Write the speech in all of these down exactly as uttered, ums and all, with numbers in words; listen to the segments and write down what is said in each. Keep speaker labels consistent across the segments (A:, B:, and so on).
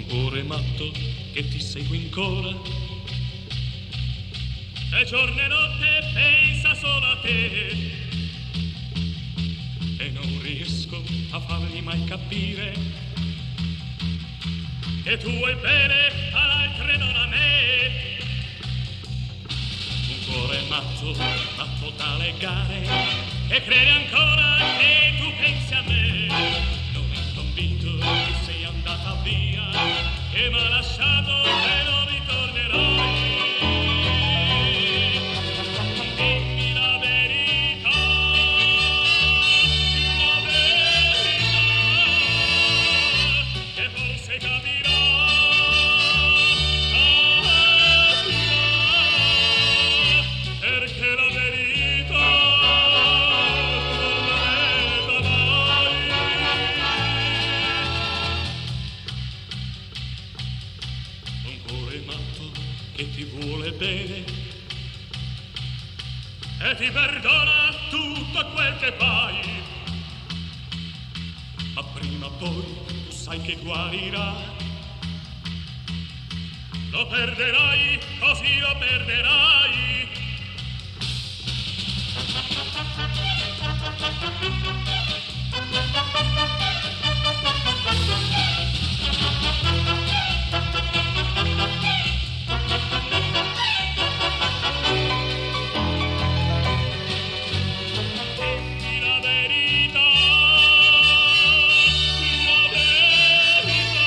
A: cuore matto che ti segue ancora e giorno e notte pensa solo a te e non riesco a fargli mai capire che tu vuoi bene all'altre non a me. Un cuore matto, matto dalle gare e crede ancora che tu pensi a me. Non è convinto che sei andata via e m'ha lasciato e non ritornerai. Dimmi la verità, la verità, che forse capirà, perché la verità non è un cuore matto che ti vuole bene e ti perdona tutto quel che fai, ma prima o poi tu sai che guarirà. Lo perderai, così lo perderai. Dimmi la verità, la verità,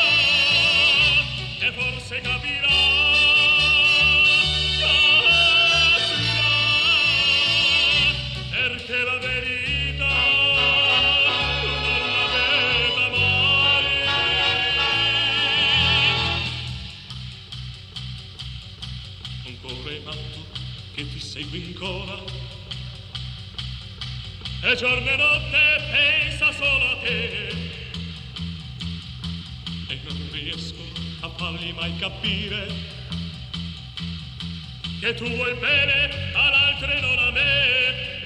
A: che forse capirà, capirà, perché la verità non la veda mai. Un cuore matto che ti segue ancora e giorno e notte pensa solo a te e non riesco a fargli mai capire che tu vuoi bene all'altre non a me.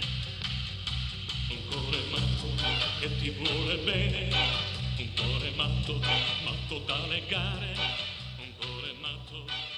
A: Un cuore matto che ti vuole bene, un cuore matto, matto dalle gare, un cuore matto